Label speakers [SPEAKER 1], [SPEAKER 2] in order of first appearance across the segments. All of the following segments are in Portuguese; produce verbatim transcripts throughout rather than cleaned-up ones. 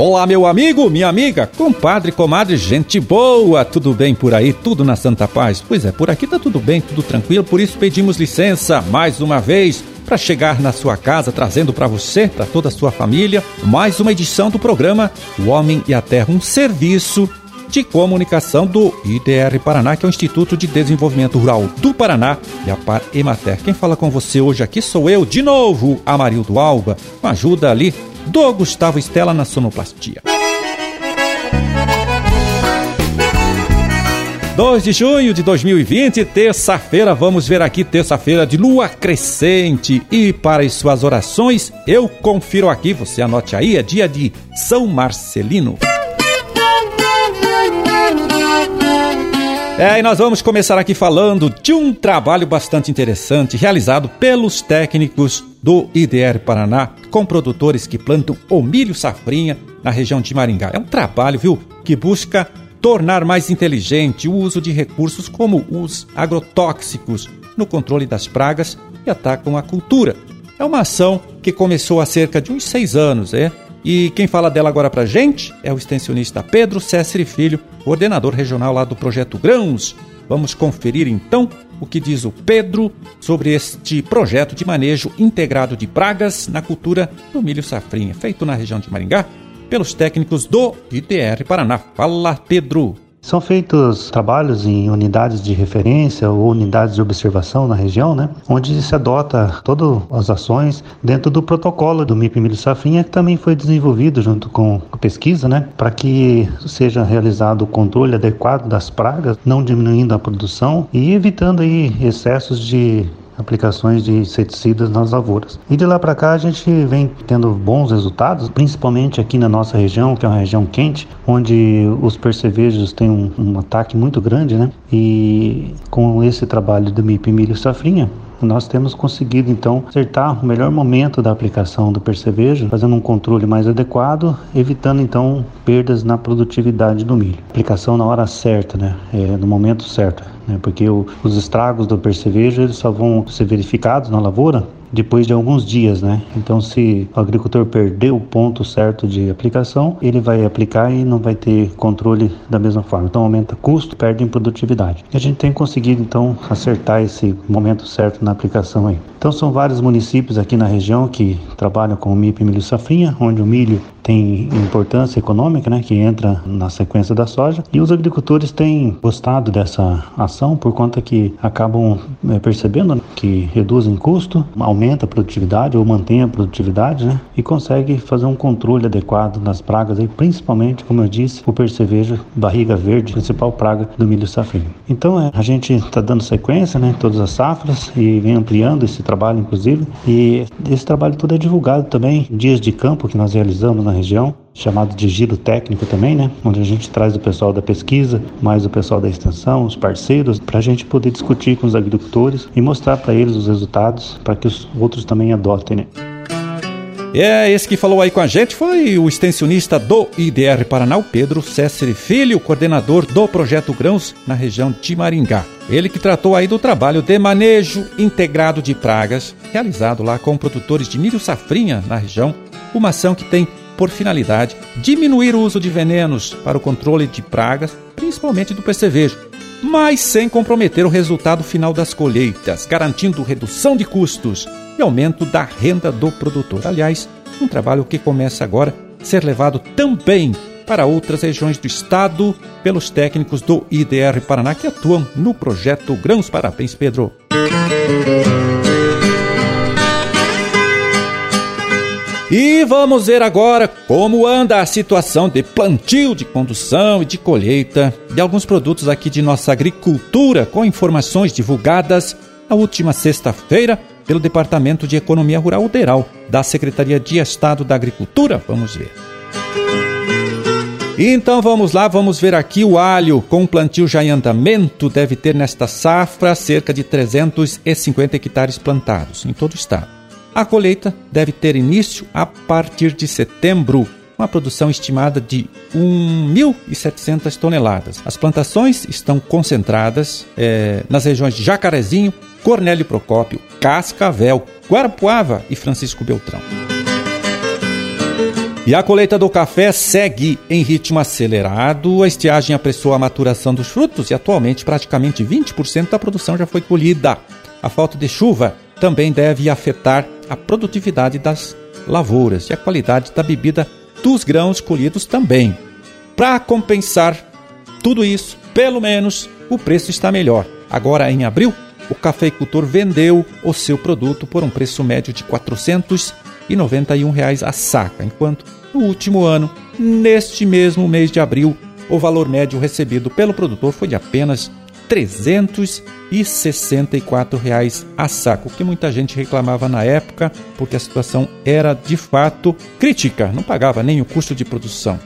[SPEAKER 1] Olá, meu amigo, minha amiga, compadre, comadre, gente boa, tudo bem por aí? Tudo na santa paz? Pois é, por aqui tá tudo bem, tudo tranquilo, por isso pedimos licença mais uma vez para chegar na sua casa trazendo para você, para toda a sua família, mais uma edição do programa O Homem e a Terra, um serviço de comunicação do I D R Paraná, que é o Instituto de Desenvolvimento Rural do Paraná, e a Par Emater. Quem fala com você hoje aqui sou eu, de novo, Amarildo Alba, com a ajuda ali do Gustavo Estela na sonoplastia. dois de junho de dois mil e vinte, terça-feira, vamos ver aqui, terça-feira de lua crescente, e para as suas orações, eu confiro aqui, você anote aí, é dia de São Marcelino. É, e nós vamos começar aqui falando de um trabalho bastante interessante realizado pelos técnicos do I D R Paraná com produtores que plantam o milho safrinha na região de Maringá. É um trabalho, viu, que busca tornar mais inteligente o uso de recursos como os agrotóxicos no controle das pragas que atacam a cultura. É uma ação que começou há cerca de uns seis anos, é? E quem fala dela agora pra gente é o extensionista Pedro Cesseri Filho, coordenador regional lá do Projeto Grãos. Vamos conferir então o que diz o Pedro sobre este projeto de manejo integrado de pragas na cultura do milho safrinha, feito na região de Maringá pelos técnicos do I D R Paraná. Fala, Pedro!
[SPEAKER 2] São feitos trabalhos em unidades de referência ou unidades de observação na região, né, onde se adota todas as ações dentro do protocolo do M I P Milho Safrinha, que também foi desenvolvido junto com a pesquisa, né, para que seja realizado o controle adequado das pragas, não diminuindo a produção e evitando aí excessos de aplicações de inseticidas nas lavouras. E de lá para cá a gente vem tendo bons resultados, principalmente aqui na nossa região, que é uma região quente, onde os percevejos têm um, um ataque muito grande, né? E com esse trabalho do M I P Milho Safrinha, nós temos conseguido então acertar o melhor momento da aplicação do percevejo, fazendo um controle mais adequado, evitando então perdas na produtividade do milho. Aplicação na hora certa, né? É, no momento certo, né? Porque o, os estragos do percevejo eles só vão ser verificados na lavoura depois de alguns dias, né? Então, se o agricultor perder o ponto certo de aplicação, ele vai aplicar e não vai ter controle da mesma forma. Então, aumenta custo, perde em produtividade. E a gente tem conseguido, então, acertar esse momento certo na aplicação aí. Então, são vários municípios aqui na região que trabalham com o M I P Milho Safrinha, onde o milho tem importância econômica, né, que entra na sequência da soja, e os agricultores têm gostado dessa ação por conta que acabam é, percebendo que reduzem custo, aumenta a produtividade ou mantém a produtividade, né, e consegue fazer um controle adequado das pragas, aí, principalmente, como eu disse, o percevejo barriga verde, principal praga do milho safrinha. Então é, a gente está dando sequência, né, em todas as safras e vem ampliando esse trabalho, inclusive, e esse trabalho todo é divulgado também em dias de campo que nós realizamos na região, chamado de giro técnico também, né? Onde a gente traz o pessoal da pesquisa, mais o pessoal da extensão, os parceiros, para a gente poder discutir com os agricultores e mostrar para eles os resultados, para que os outros também adotem, né?
[SPEAKER 1] É, esse que falou aí com a gente foi o extensionista do I D R Paraná, o Pedro Cesseri Filho, coordenador do Projeto Grãos na região de Maringá. Ele que tratou aí do trabalho de manejo integrado de pragas, realizado lá com produtores de milho safrinha na região, uma ação que tem por finalidade diminuir o uso de venenos para o controle de pragas, principalmente do percevejo, mas sem comprometer o resultado final das colheitas, garantindo redução de custos e aumento da renda do produtor. Aliás, um trabalho que começa agora a ser levado também para outras regiões do estado pelos técnicos do I D R Paraná que atuam no Projeto Grãos. Parabéns, Pedro! E vamos ver agora como anda a situação de plantio, de condução e de colheita de alguns produtos aqui de nossa agricultura, com informações divulgadas na última sexta-feira pelo Departamento de Economia Rural Federal da Secretaria de Estado da Agricultura. Vamos ver. Então vamos lá, vamos ver aqui o alho com plantio já em andamento. Deve ter nesta safra cerca de trezentos e cinquenta hectares plantados em todo o estado. A colheita deve ter início a partir de setembro, uma produção estimada de mil e setecentas toneladas. As plantações estão concentradas é, nas regiões de Jacarezinho, Cornélio Procópio, Cascavel, Guarapuava e Francisco Beltrão. E a colheita do café segue em ritmo acelerado. A estiagem apressou a maturação dos frutos e atualmente praticamente vinte por cento da produção já foi colhida. A falta de chuva também deve afetar a produtividade das lavouras e a qualidade da bebida dos grãos colhidos também. Para compensar tudo isso, pelo menos o preço está melhor. Agora, em abril, o cafeicultor vendeu o seu produto por um preço médio de quatrocentos e noventa e um reais a saca, enquanto no último ano, neste mesmo mês de abril, o valor médio recebido pelo produtor foi de apenas trezentos e sessenta e quatro reais a saca, o que muita gente reclamava na época, porque a situação era de fato crítica, não pagava nem o custo de produção.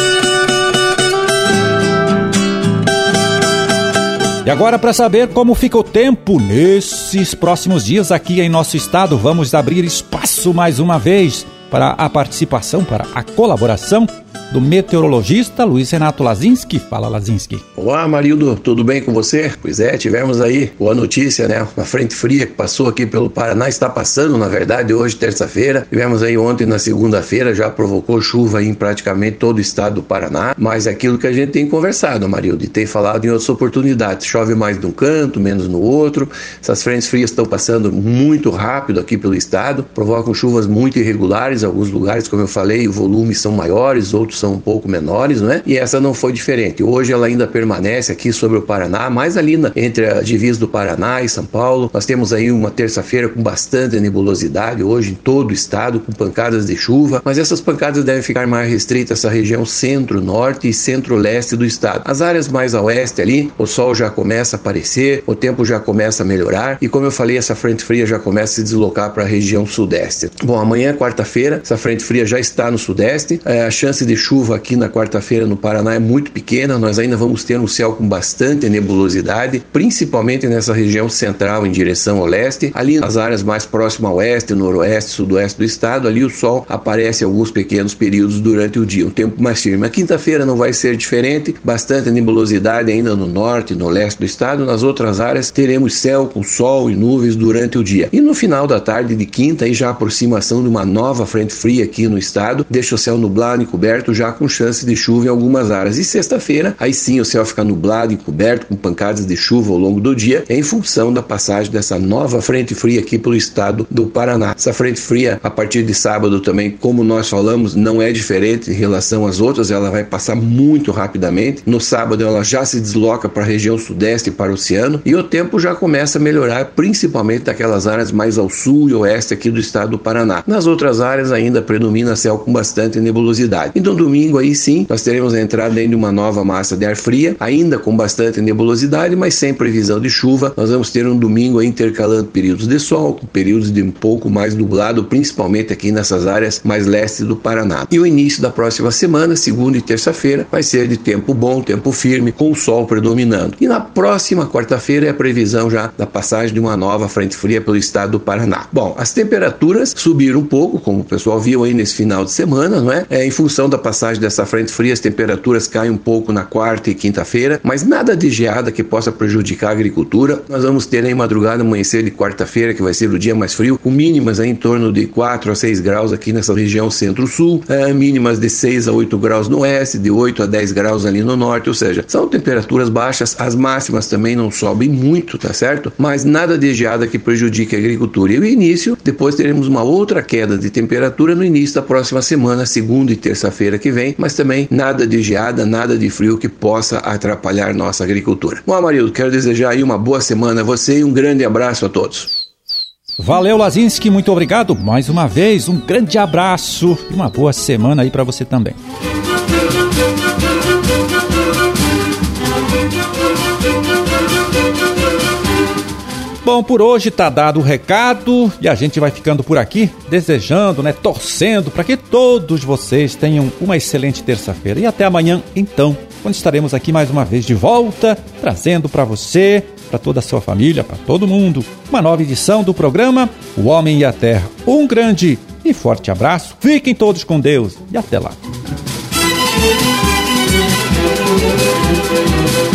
[SPEAKER 1] E agora, para saber como fica o tempo nesses próximos dias aqui em nosso estado, vamos abrir espaço mais uma vez para a participação, para a colaboração do meteorologista Luiz Renato Lazinski. Fala, Lazinski.
[SPEAKER 3] Olá, Marildo, tudo bem com você? Pois é, tivemos aí boa notícia, né? Uma frente fria que passou aqui pelo Paraná, está passando, na verdade, hoje, terça-feira. Tivemos aí ontem, na segunda-feira, já provocou chuva aí em praticamente todo o estado do Paraná, mas é aquilo que a gente tem conversado, Marildo, e tem falado em outras oportunidades. Chove mais de um canto, menos no outro. Essas frentes frias estão passando muito rápido aqui pelo estado, provocam chuvas muito irregulares, alguns lugares, como eu falei, volumes são maiores, outros são um pouco menores, né? E essa não foi diferente. Hoje ela ainda permanece aqui sobre o Paraná, mais ali na, entre a divisa do Paraná e São Paulo. Nós temos aí uma terça-feira com bastante nebulosidade, hoje em todo o estado, com pancadas de chuva, mas essas pancadas devem ficar mais restritas a essa região centro-norte e centro-leste do estado. As áreas mais a oeste ali, o sol já começa a aparecer, o tempo já começa a melhorar e, como eu falei, essa frente fria já começa a se deslocar para a região sudeste. Bom, amanhã, quarta-feira, essa frente fria já está no sudeste, é, a chance de chuva aqui na quarta-feira no Paraná é muito pequena, nós ainda vamos ter um céu com bastante nebulosidade, principalmente nessa região central em direção ao leste. Ali nas áreas mais próximas ao oeste, noroeste, sudoeste do estado, ali o sol aparece em alguns pequenos períodos durante o dia, um tempo mais firme. A quinta-feira não vai ser diferente, bastante nebulosidade ainda no norte e no leste do estado. Nas outras áreas teremos céu com sol e nuvens durante o dia. E no final da tarde de quinta, aí já a aproximação de uma nova frente fria aqui no estado, deixa o céu nublado e coberto, já com chance de chuva em algumas áreas. E sexta-feira, aí sim o céu fica nublado e coberto, com pancadas de chuva ao longo do dia, em função da passagem dessa nova frente fria aqui pelo estado do Paraná. Essa frente fria, a partir de sábado também, como nós falamos, não é diferente em relação às outras, ela vai passar muito rapidamente. No sábado ela já se desloca para a região sudeste e para o oceano, e o tempo já começa a melhorar, principalmente daquelas áreas mais ao sul e oeste aqui do estado do Paraná. Nas outras áreas ainda predomina céu com bastante nebulosidade. Então domingo aí sim, nós teremos a entrada de uma nova massa de ar fria, ainda com bastante nebulosidade, mas sem previsão de chuva. Nós vamos ter um domingo aí intercalando períodos de sol, com períodos de um pouco mais nublado, principalmente aqui nessas áreas mais leste do Paraná. E o início da próxima semana, segunda e terça-feira, vai ser de tempo bom, tempo firme, com o sol predominando. E na próxima quarta-feira é a previsão já da passagem de uma nova frente fria pelo estado do Paraná. Bom, as temperaturas subiram um pouco, como o pessoal viu aí nesse final de semana, não é? É, em função da passagem dessa frente fria, as temperaturas caem um pouco na quarta e quinta-feira, mas nada de geada que possa prejudicar a agricultura. Nós vamos ter aí madrugada, amanhecer de quarta-feira, que vai ser o dia mais frio, com mínimas aí em torno de quatro a seis graus aqui nessa região centro-sul, é, mínimas de seis a oito graus no oeste, de oito a dez graus ali no norte, ou seja, são temperaturas baixas, as máximas também não sobem muito, tá certo? Mas nada de geada que prejudique a agricultura. E o início, depois teremos uma outra queda de temperatura no início da próxima semana, segunda e terça-feira que vem, mas também nada de geada, nada de frio que possa atrapalhar nossa agricultura. Bom, Amarildo, quero desejar aí uma boa semana a você e um grande abraço a todos.
[SPEAKER 1] Valeu, Lazinski, muito obrigado mais uma vez, um grande abraço e uma boa semana aí para você também. Bom, por hoje tá dado o recado e a gente vai ficando por aqui, desejando, né, torcendo para que todos vocês tenham uma excelente terça-feira. E até amanhã, então, quando estaremos aqui mais uma vez de volta, trazendo para você, para toda a sua família, para todo mundo, uma nova edição do programa O Homem e a Terra. Um grande e forte abraço, fiquem todos com Deus e até lá.